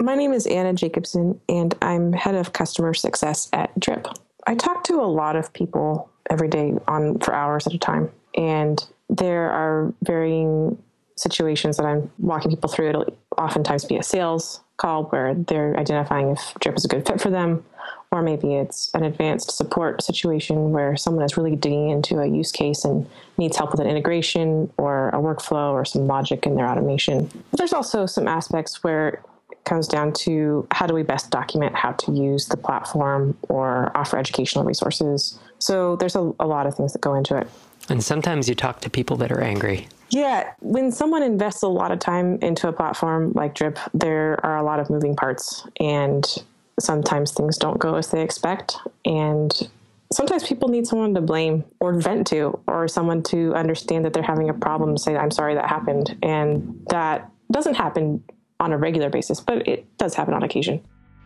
My name is Anna Jacobson, and I'm head of customer success at Drip. I talk to a lot of people every day for hours at a time, and there are varying situations that I'm walking people through. It'll oftentimes be a sales call where they're identifying if Drip is a good fit for them, or maybe it's an advanced support situation where someone is really digging into a use case and needs help with an integration or a workflow or some logic in their automation. But there's also some aspects where it comes down to how do we best document how to use the platform or offer educational resources. So there's a lot of things that go into it. And sometimes you talk to people that are angry. Yeah. When someone invests a lot of time into a platform like Drip, there are a lot of moving parts, and sometimes things don't go as they expect. And sometimes people need someone to blame or vent to, or someone to understand that they're having a problem and say, I'm sorry that happened. And that doesn't happen on a regular basis, but it does happen on occasion.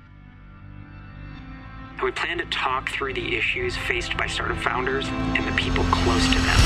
We plan to talk through the issues faced by startup founders and the people close to them.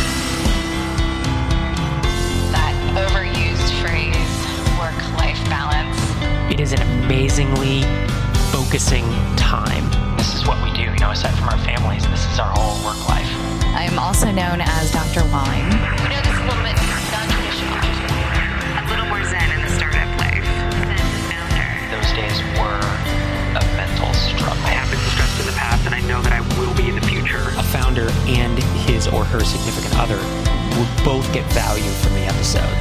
That overused phrase, work-life balance. It is an amazingly focusing time. This is what we do, aside from our families, this is our whole work life. I'm also known as Dr. Wine. We know this a little bit non-traditional. A little more zen in the startup life than founder. Those days were a mental struggle. I have been stressed in the past, and I know that I will be in the future. A founder and his or her significant other will both get value from the episode.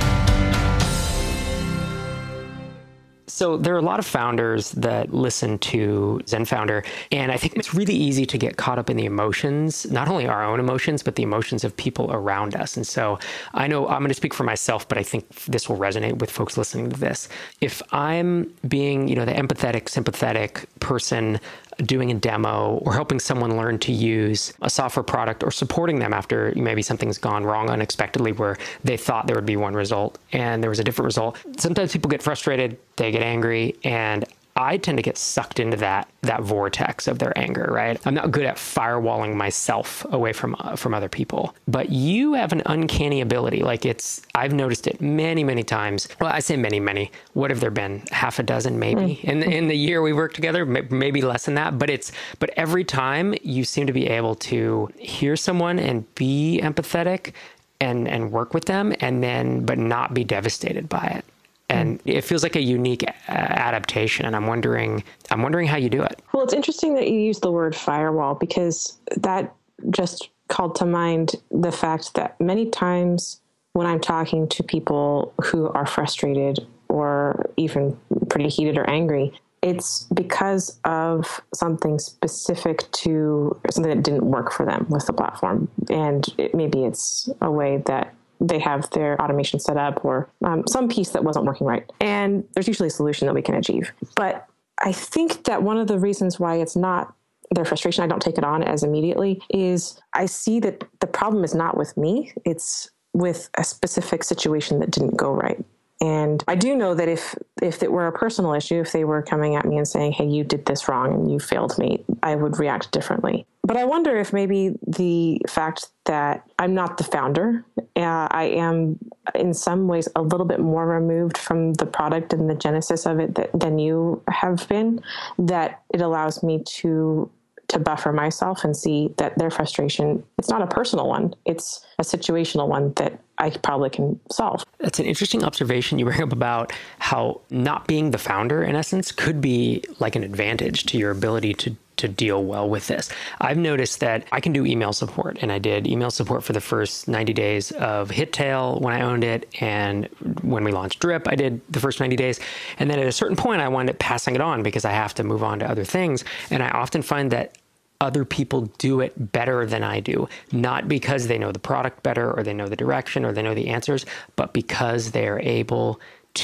So there are a lot of founders that listen to Zen Founder, and I think it's really easy to get caught up in the emotions, not only our own emotions, but the emotions of people around us. And so I know I'm going to speak for myself, but I think this will resonate with folks listening to this. If I'm being, the empathetic, sympathetic person doing a demo or helping someone learn to use a software product or supporting them after maybe something's gone wrong unexpectedly where they thought there would be one result and there was a different result. Sometimes people get frustrated, they get angry, and I tend to get sucked into that vortex of their anger, right? I'm not good at firewalling myself away from other people. But you have an uncanny ability. I've noticed it many, many times. Well, I say many, many. What have there been? Half a dozen, maybe, in the year we worked together, maybe less than that. But every time you seem to be able to hear someone and be empathetic and work with them, but not be devastated by it. And it feels like a unique adaptation. And I'm wondering how you do it. Well, it's interesting that you use the word firewall, because that just called to mind the fact that many times when I'm talking to people who are frustrated or even pretty heated or angry, it's because of something specific to something that didn't work for them with the platform. And maybe it's a way that they have their automation set up, or some piece that wasn't working right. And there's usually a solution that we can achieve. But I think that one of the reasons why it's not their frustration, I don't take it on as immediately, is I see that the problem is not with me. It's with a specific situation that didn't go right. And I do know that if it were a personal issue, if they were coming at me and saying, hey, you did this wrong and you failed me, I would react differently. But I wonder if maybe the fact that I'm not the founder, I am in some ways a little bit more removed from the product and the genesis of it than you have been, that it allows me to buffer myself and see that their frustration, it's not a personal one, it's a situational one that I probably can solve. That's an interesting observation you bring up about how not being the founder, in essence, could be like an advantage to your ability to deal well with this. I've noticed that I can do email support, and I did email support for the first 90 days of HitTail when I owned it, and when we launched Drip, I did the first 90 days. And then at a certain point, I wound up passing it on because I have to move on to other things. And I often find that other people do it better than I do, not because they know the product better or they know the direction or they know the answers, but because they are able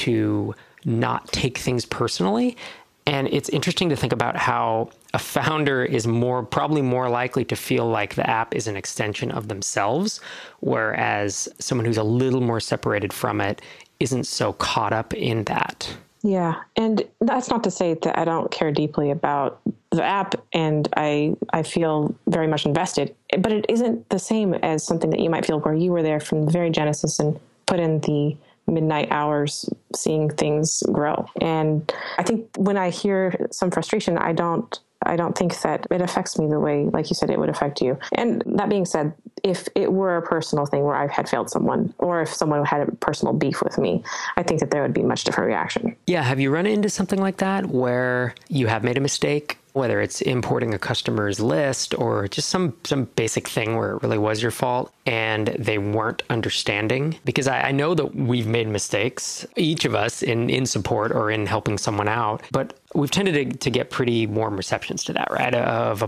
to not take things personally. And it's interesting to think about how a founder is probably more likely to feel like the app is an extension of themselves, whereas someone who's a little more separated from it isn't so caught up in that. Yeah. And that's not to say that I don't care deeply about the app and I feel very much invested, but it isn't the same as something that you might feel where you were there from the very genesis and put in the midnight hours seeing things grow. And I think when I hear some frustration, I don't think that it affects me the way, like you said, it would affect you. And that being said, if it were a personal thing where I had failed someone, or if someone had a personal beef with me, I think that there would be a much different reaction. Yeah. Have you run into something like that where you have made a mistake, whether it's importing a customer's list or just some basic thing where it really was your fault and they weren't understanding? Because I know that we've made mistakes, each of us in support or in helping someone out, but we've tended to get pretty warm receptions to that, right?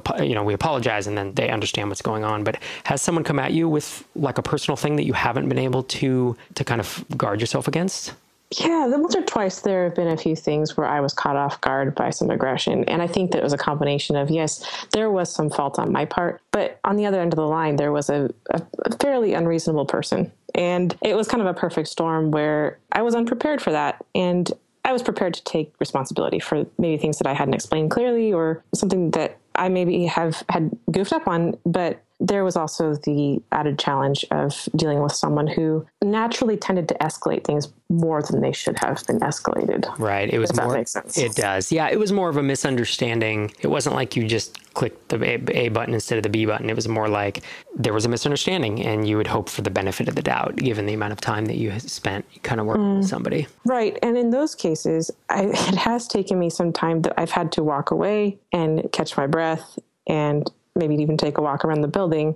We apologize and then they understand what's going on. But has someone come at you with like a personal thing that you haven't been able to kind of guard yourself against? Yeah, once or twice there have been a few things where I was caught off guard by some aggression. And I think that it was a combination of, yes, there was some fault on my part, but on the other end of the line, there was a fairly unreasonable person. And it was kind of a perfect storm where I was unprepared for that. And I was prepared to take responsibility for maybe things that I hadn't explained clearly or something that I maybe had goofed up on, but there was also the added challenge of dealing with someone who naturally tended to escalate things more than they should have been escalated. Right. It was if more, that makes sense. It does. Yeah. It was more of a misunderstanding. It wasn't like you just clicked the A button instead of the B button. It was more like there was a misunderstanding and you would hope for the benefit of the doubt, given the amount of time that you had spent kind of working with somebody. Right. And in those cases, it has taken me some time that I've had to walk away and catch my breath and maybe even take a walk around the building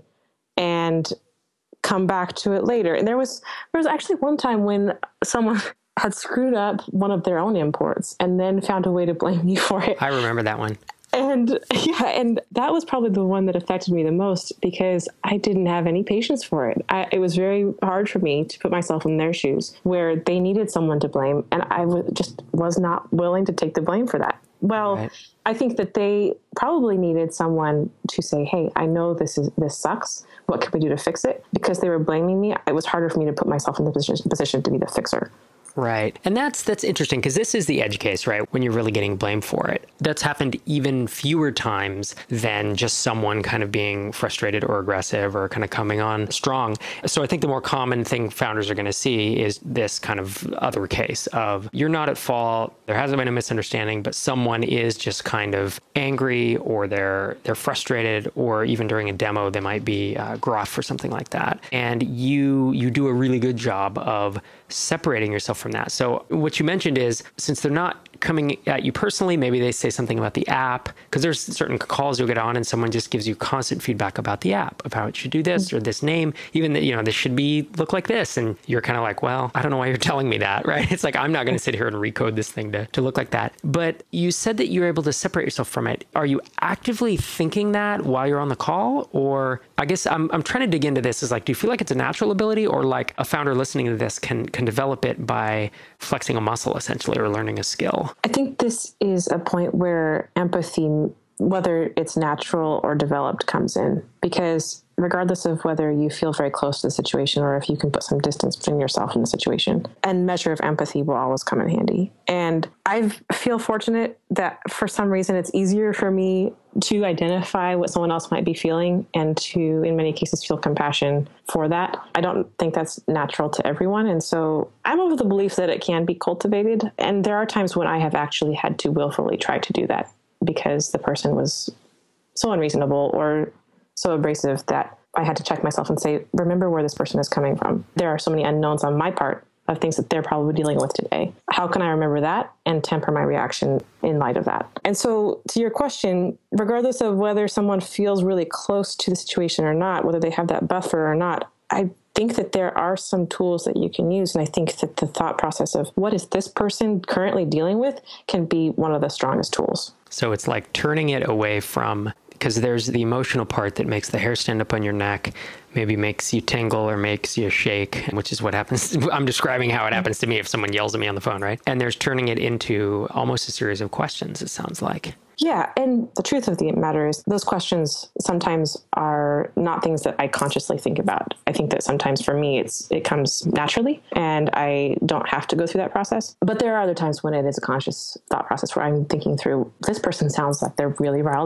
and come back to it later. And there was actually one time when someone had screwed up one of their own imports and then found a way to blame me for it. I remember that one. And and that was probably the one that affected me the most because I didn't have any patience for it. It was very hard for me to put myself in their shoes where they needed someone to blame. And I just was not willing to take the blame for that. Well, right. I think that they probably needed someone to say, hey, I know this sucks. What can we do to fix it? Because they were blaming me. It was harder for me to put myself in the position to be the fixer. Right. And that's interesting because this is the edge case, right? When you're really getting blamed for it. That's happened even fewer times than just someone kind of being frustrated or aggressive or kind of coming on strong. So I think the more common thing founders are going to see is this kind of other case of you're not at fault. There hasn't been a misunderstanding, but someone is just kind of angry or they're frustrated, or even during a demo, they might be gruff or something like that. And you do a really good job of separating yourself from that. So what you mentioned is, since they're not coming at you personally, maybe they say something about the app, because there's certain calls you'll get on and someone just gives you constant feedback about the app, of how it should do this or this name, even that, this should look like this. And you're kind of like, well, I don't know why you're telling me that, right? It's like, I'm not going to sit here and recode this thing to look like that. But you said that you're able to separate yourself from it. Are you actively thinking that while you're on the call? Or I guess I'm trying to dig into this is like, do you feel like it's a natural ability, or like a founder listening to this can develop it by flexing a muscle essentially, or learning a skill? I think this is a point where empathy, whether it's natural or developed, comes in, because regardless of whether you feel very close to the situation or if you can put some distance between yourself and the situation, a measure of empathy will always come in handy. And I feel fortunate that for some reason it's easier for me to identify what someone else might be feeling and to, in many cases, feel compassion for that. I don't think that's natural to everyone. And so I'm of the belief that it can be cultivated. And there are times when I have actually had to willfully try to do that because the person was so unreasonable or so abrasive that I had to check myself and say, remember where this person is coming from. There are so many unknowns on my part of things that they're probably dealing with today. How can I remember that and temper my reaction in light of that? And so to your question, regardless of whether someone feels really close to the situation or not, whether they have that buffer or not, I think that there are some tools that you can use. And I think that the thought process of what is this person currently dealing with can be one of the strongest tools. So it's like turning it away from, because there's the emotional part that makes the hair stand up on your neck, maybe makes you tingle or makes you shake, which is what happens. I'm describing how it happens to me if someone yells at me on the phone, right? And there's turning it into almost a series of questions, it sounds like. Yeah. And the truth of the matter is those questions sometimes are not things that I consciously think about. I think that sometimes for me, it comes naturally and I don't have to go through that process. But there are other times when it is a conscious thought process where I'm thinking through, this person sounds like they're really riled up.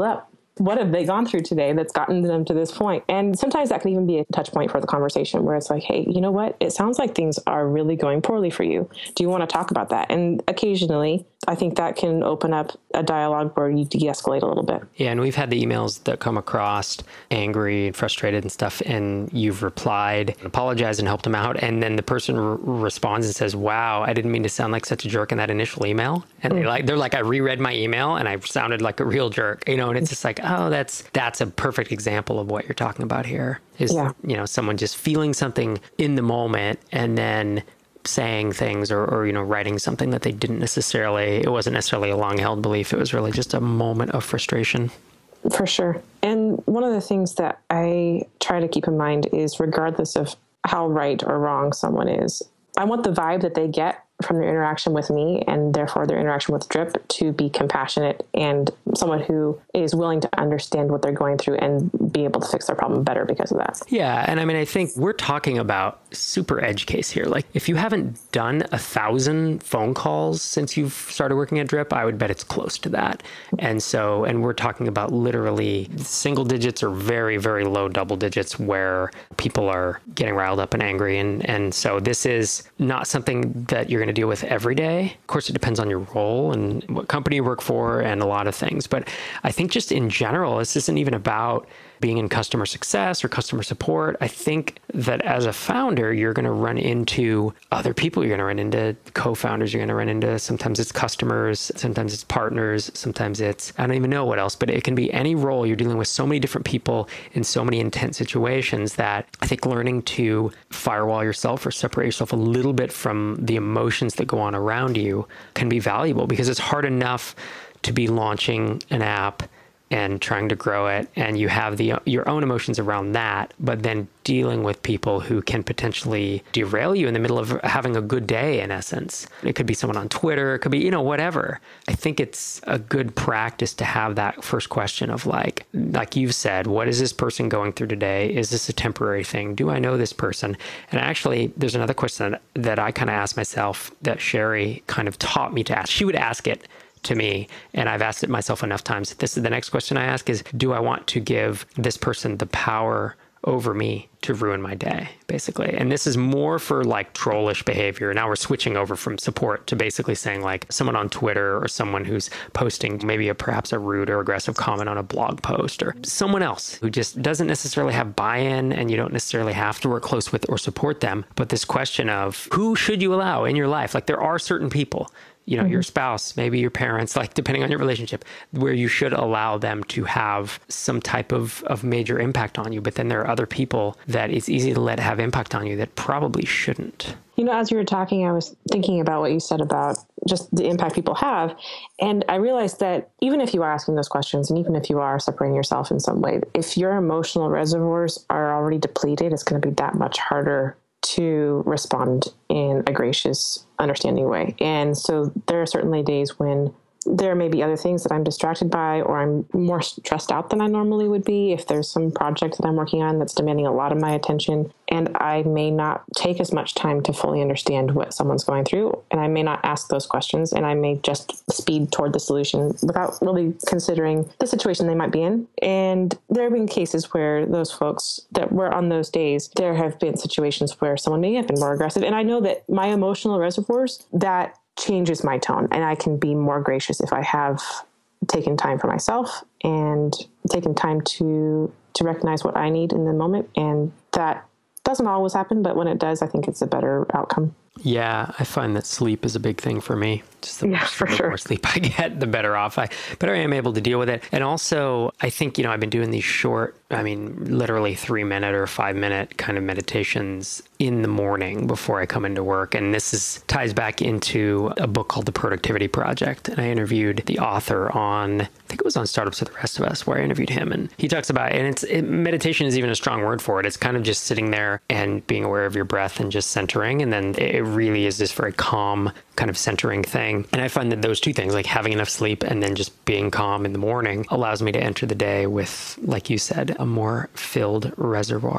what have they gone through today that's gotten them to this point? And sometimes that can even be a touch point for the conversation where it's like, hey, you know what? It sounds like things are really going poorly for you. Do you want to talk about that? And occasionally, I think that can open up a dialogue where you de-escalate a little bit. Yeah, and we've had the emails that come across angry and frustrated and stuff, and you've replied and apologized and helped them out, and then the person responds and says, wow, I didn't mean to sound like such a jerk in that initial email. And they're like, I reread my email and I sounded like a real jerk, and it's just like, oh, that's a perfect example of what you're talking about here is, someone just feeling something in the moment and then saying things or writing something that they didn't necessarily, it wasn't necessarily a long held belief. It was really just a moment of frustration. For sure. And one of the things that I try to keep in mind is regardless of how right or wrong someone is, I want the vibe that they get from their interaction with me and therefore their interaction with Drip to be compassionate and someone who is willing to understand what they're going through and be able to fix their problem better because of that. Yeah. And I mean, I think we're talking about super edge case here. Like if you haven't done 1,000 phone calls since you've started working at Drip, I would bet it's close to that. And we're talking about literally single digits or very, very low double digits where people are getting riled up and angry. And so this is not something that you're going to deal with every day. Of course, it depends on your role and what company you work for and a lot of things. But I think just in general, this isn't even about being in customer success or customer support. I think that as a founder, you're going to run into other people. You're going to run into co-founders. You're going to run into, sometimes it's customers, sometimes it's partners, sometimes it's, I don't even know what else, but it can be any role. You're dealing with so many different people in so many intense situations that I think learning to firewall yourself or separate yourself a little bit from the emotions that go on around you can be valuable, because it's hard enough to be launching an app and trying to grow it, and you have your own emotions around that, but then dealing with people who can potentially derail you in the middle of having a good day, in essence. It could be someone on Twitter, it could be, whatever. I think it's a good practice to have that first question of like you've said, what is this person going through today? Is this a temporary thing? Do I know this person? And actually, there's another question that I kind of asked myself that Sherry kind of taught me to ask. She would ask it to me, and I've asked it myself enough times. This is the next question I ask is, do I want to give this person the power over me to ruin my day, basically? And this is more for like trollish behavior. Now we're switching over from support to basically saying like someone on Twitter or someone who's posting maybe perhaps a rude or aggressive comment on a blog post, or someone else who just doesn't necessarily have buy-in and you don't necessarily have to work close with or support them. But this question of who should you allow in your life? Like there are certain people, your spouse, maybe your parents, like depending on your relationship, where you should allow them to have some type of major impact on you. But then there are other people that it's easy to let have impact on you that probably shouldn't. As you were talking, I was thinking about what you said about just the impact people have. And I realized that even if you are asking those questions and even if you are separating yourself in some way, if your emotional reservoirs are already depleted, it's going to be that much harder to respond in a gracious, understanding way. And so there are certainly days when there may be other things that I'm distracted by, or I'm more stressed out than I normally would be if there's some project that I'm working on that's demanding a lot of my attention. And I may not take as much time to fully understand what someone's going through. And I may not ask those questions, and I may just speed toward the solution without really considering the situation they might be in. And there have been cases where those folks that were on those days, there have been situations where someone may have been more aggressive. And I know that my emotional reservoirs, that changes my tone, and I can be more gracious if I have taken time for myself and taken time to recognize what I need in the moment. And that doesn't always happen, but when it does, I think it's a better outcome. Yeah, I find that sleep is a big thing for me. Just the more sleep I get, the better I am able to deal with it. And also, I think, I've been doing these short, literally 3-minute or 5-minute kind of meditations in the morning before I come into work. And this ties back into a book called The Productivity Project. And I interviewed the author on, I think it was on Startups with the Rest of Us, where I interviewed him. And he talks about, meditation is even a strong word for it. It's kind of just sitting there and being aware of your breath and just centering. And then it really is this very calm kind of centering thing. And I find that those two things, like having enough sleep and then just being calm in the morning, allows me to enter the day with, like you said, a more filled reservoir.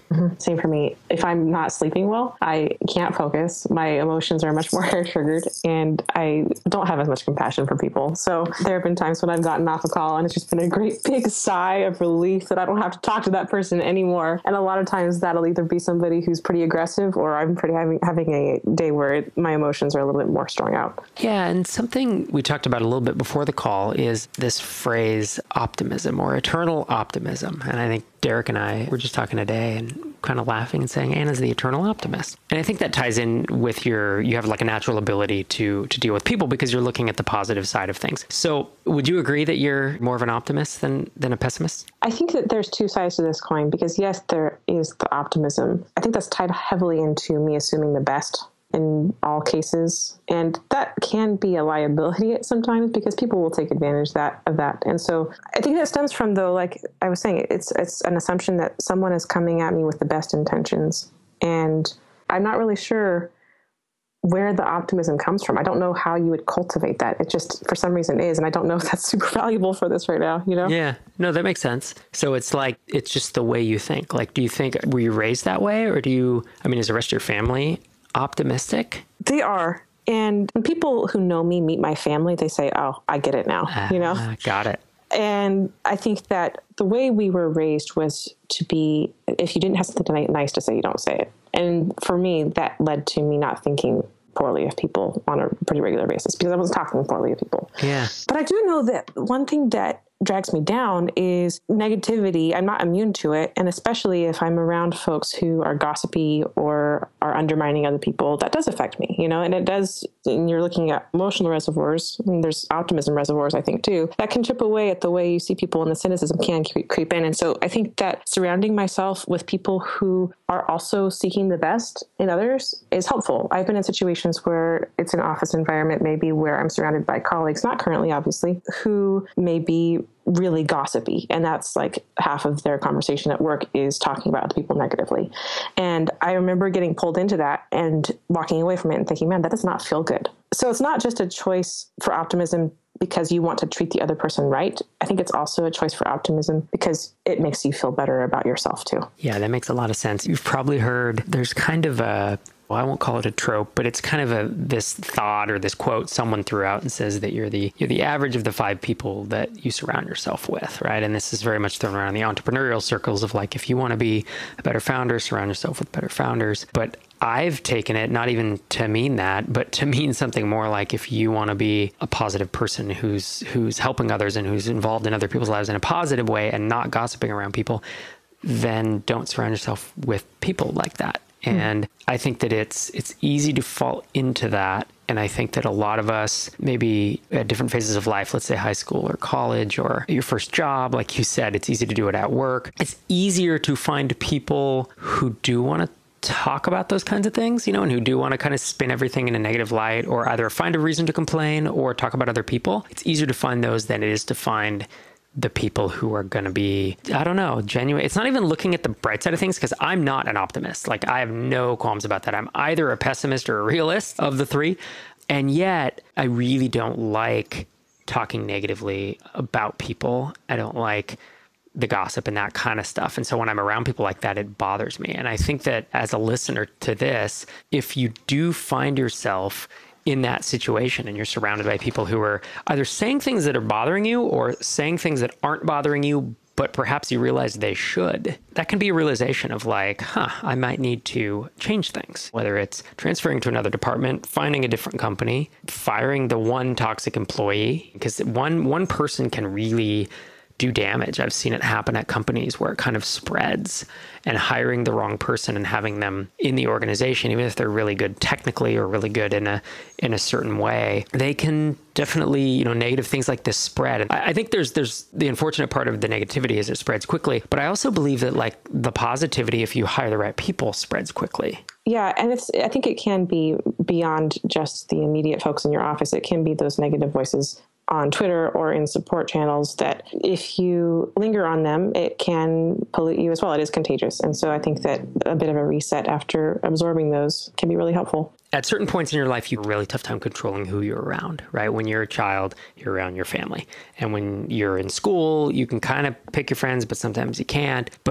Same for me. If I'm not sleeping well, I can't focus. My emotions are much more triggered, and I don't have as much compassion for people. So there have been times when I've gotten off a call and it's just been a great big sigh of relief that I don't have to talk to that person anymore. And a lot of times that'll either be somebody who's pretty aggressive, or I'm having a day where my emotions are a little bit more strung out. Yeah, and something we talked about a little bit before the call is this phrase optimism, or eternal optimism. And I think Derek and I were just talking today and kind of laughing and saying, Anna's the eternal optimist. And I think that ties in with you have like a natural ability to deal with people because you're looking at the positive side of things. So would you agree that you're more of an optimist than a pessimist? I think that there's two sides to this coin, because yes, there is the optimism. I think that's tied heavily into me assuming the best in all cases. And that can be a liability at sometimes, because people will take advantage of that. And so I think that stems from, though, like I was saying, it's an assumption that someone is coming at me with the best intentions. And I'm not really sure where the optimism comes from. I don't know how you would cultivate that. It just, for some reason, is. And I don't know if that's super valuable for this right now, you know? Yeah, no, that makes sense. So it's like, it's just the way you think. Like, do you think, were you raised that way? Or is the rest of your family optimistic? They are. And when people who know me meet my family, they say, oh, I get it now, you know? Got it. And I think that the way we were raised was to be, if you didn't have something nice to say, you don't say it. And for me, that led to me not thinking poorly of people on a pretty regular basis, because I wasn't talking poorly of people. Yeah. But I do know that one thing that drags me down is negativity. I'm not immune to it. And especially if I'm around folks who are gossipy or are undermining other people, that does affect me, you know, and it does. And you're looking at emotional reservoirs, and there's optimism reservoirs, I think, too, that can chip away at the way you see people, and the cynicism can creep in. And so I think that surrounding myself with people who are also seeking the best in others is helpful. I've been in situations where it's an office environment, maybe where I'm surrounded by colleagues, not currently, obviously, who may be really gossipy. And that's like half of their conversation at work is talking about other people negatively. And I remember getting pulled into that and walking away from it and thinking, man, that does not feel good. So it's not just a choice for optimism because you want to treat the other person right. I think it's also a choice for optimism because it makes you feel better about yourself too. Yeah, that makes a lot of sense. You've probably heard there's kind of I won't call it a trope, but it's kind of this thought or this quote someone threw out and says that you're the average of the 5 people that you surround yourself with, right? And this is very much thrown around in the entrepreneurial circles of like, if you want to be a better founder, surround yourself with better founders. But I've taken it not even to mean that, but to mean something more like, if you want to be a positive person who's helping others and who's involved in other people's lives in a positive way and not gossiping around people, then don't surround yourself with people like that. And I think that it's easy to fall into that. And I think that a lot of us, maybe at different phases of life, let's say high school or college or your first job, like you said, it's easy to do it at work. It's easier to find people who do want to talk about those kinds of things, you know, and who do want to kind of spin everything in a negative light, or either find a reason to complain or talk about other people. It's easier to find those than it is to find the people who are going to be, I don't know, genuine. It's not even looking at the bright side of things, because I'm not an optimist. Like, I have no qualms about that. I'm either a pessimist or a realist of the 3. And yet I really don't like talking negatively about people. I don't like the gossip and that kind of stuff. And so when I'm around people like that, it bothers me. And I think that as a listener to this, if you do find yourself in that situation and you're surrounded by people who are either saying things that are bothering you or saying things that aren't bothering you, but perhaps you realize they should, that can be a realization of like, I might need to change things, whether it's transferring to another department, finding a different company, firing the one toxic employee, because one person can really do damage. I've seen it happen at companies where it kind of spreads, and hiring the wrong person and having them in the organization, even if they're really good technically or really good in a certain way, they can definitely, negative things like this spread. And I think there's the unfortunate part of the negativity is it spreads quickly, but I also believe that like the positivity, if you hire the right people, spreads quickly. Yeah. And I think it can be beyond just the immediate folks in your office. It can be those negative voices on Twitter or in support channels that if you linger on them, it can pollute you as well. It is contagious. And so I think that a bit of a reset after absorbing those can be really helpful. At certain points in your life, you have a really tough time controlling who you're around, right? When you're a child, you're around your family. And when you're in school, you can kind of pick your friends, but sometimes you can't. But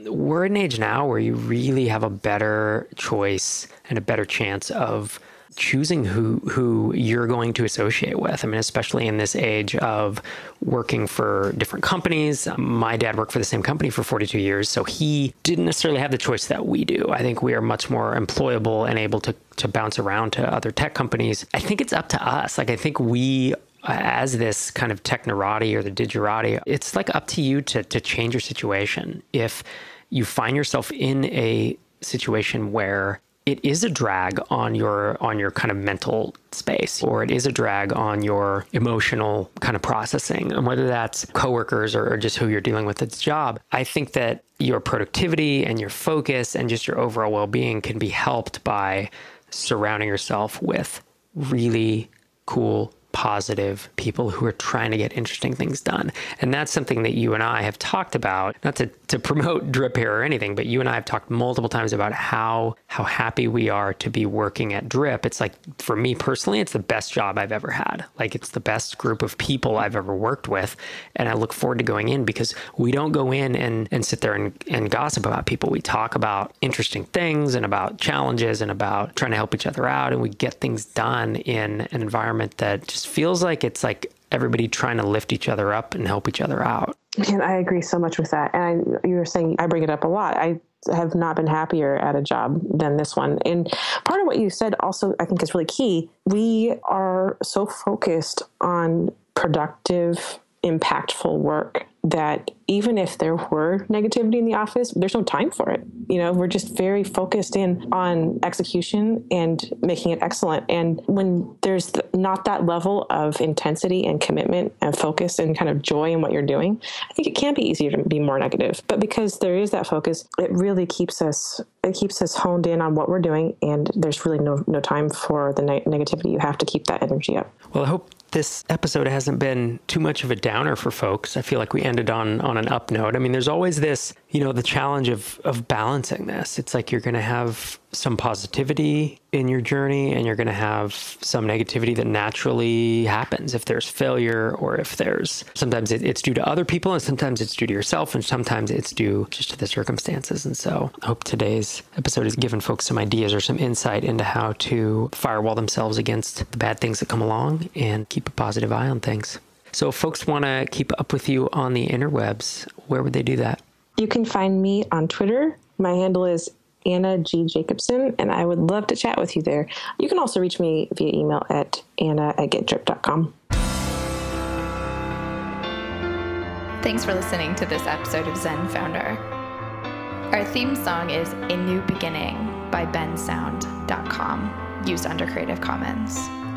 we're in an age now where you really have a better choice and a better chance of choosing who you're going to associate with. I mean, especially in this age of working for different companies. My dad worked for the same company for 42 years, so he didn't necessarily have the choice that we do. I think we are much more employable and able to bounce around to other tech companies. I think it's up to us. Like, I think we, as this kind of technorati or the digerati, it's like up to you to change your situation. If you find yourself in a situation where it is a drag on your kind of mental space, or it is a drag on your emotional kind of processing, and whether that's coworkers or just who you're dealing with at the job, I think that your productivity and your focus and just your overall well-being can be helped by surrounding yourself with really cool, positive people who are trying to get interesting things done. And that's something that you and I have talked about, not to promote Drip here or anything, but you and I have talked multiple times about how happy we are to be working at Drip. It's like, for me personally, it's the best job I've ever had. Like, it's the best group of people I've ever worked with. And I look forward to going in, because we don't go in and sit there and gossip about people. We talk about interesting things and about challenges and about trying to help each other out. And we get things done in an environment that just feels like it's like everybody trying to lift each other up and help each other out. And I agree so much with that. And you were saying, I bring it up a lot. I have not been happier at a job than this one. And part of what you said also, I think, is really key. We are so focused on productive, impactful work that even if there were negativity in the office, there's no time for it. You know, we're just very focused in on execution and making it excellent. And when there's not that level of intensity and commitment and focus and kind of joy in what you're doing, I think it can be easier to be more negative. But because there is that focus, it really keeps us honed in on what we're doing. And there's really no time for the negativity. You have to keep that energy up. Well, I hope this episode hasn't been too much of a downer for folks. I feel like we ended on an up note. I mean, there's always this, the challenge of balancing this. It's like you're going to have some positivity in your journey, and you're going to have some negativity that naturally happens if there's failure, or if sometimes it's due to other people, and sometimes it's due to yourself, and sometimes it's due just to the circumstances. And so I hope today's episode has given folks some ideas or some insight into how to firewall themselves against the bad things that come along and keep a positive eye on things. So if folks want to keep up with you on the interwebs, where would they do that? You can find me on Twitter. My handle is Anna G. Jacobson, and I would love to chat with you there. You can also reach me via email at anna@getdrip.com. Thanks for listening to this episode of Zen Founder. Our theme song is A New Beginning by bensound.com, used under Creative Commons.